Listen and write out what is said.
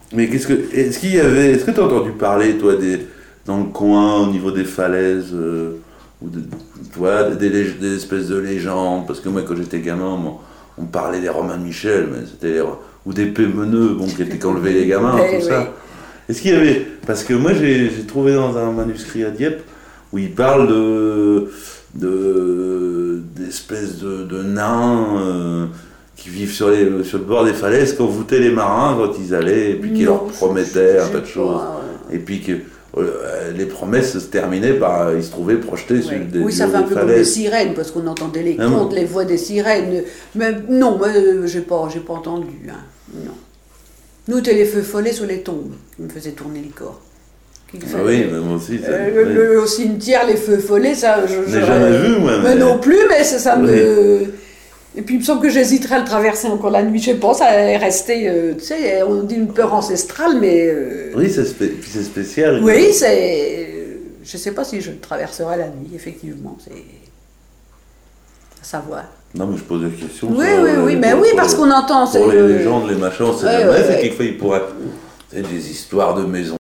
Mais est-ce que tu as entendu parler, toi, dans le coin, au niveau des falaises, ou toi, des espèces de légendes? Parce que moi, quand j'étais gamin, on parlait des Romains de Michel, mais ou des Pémeneux, bon, qui étaient enlevés les gamins, tout ça. Est-ce qu'il y avait... Parce que moi, j'ai trouvé dans un manuscrit à Dieppe, où il parle d'espèces de nains qui vivent sur le bord des falaises, qu'envoûtaient les marins quand ils allaient, et puis qui leur promettaient un tas de choses. Et puis que les promesses se terminaient par... Ils se trouvaient projetés sur des Oui, ça fait un peu comme les sirènes, parce qu'on entendait les contes, les voix des sirènes. Mais non, moi, j'ai pas entendu. Hein. Non. Nous, c'était les feux follets sur les tombes qui me faisaient tourner le corps. Oui, mais moi aussi. Au cimetière, les feux follets, ça... Je n'ai jamais vu, moi. Mais non plus, mais ça me... Et puis il me semble que j'hésiterais à le traverser encore la nuit, je sais pas, ça est resté, tu sais, on dit une peur ancestrale, mais... Oui, c'est spécial. Oui, c'est... Je sais pas si je le traverserai la nuit, effectivement, c'est... à savoir. Non, mais je pose des questions. Oui, mais oui, parce qu'on entend... Pour les légendes, les machins, c'est quelquefois, il pourrait... C'est des histoires de maisons.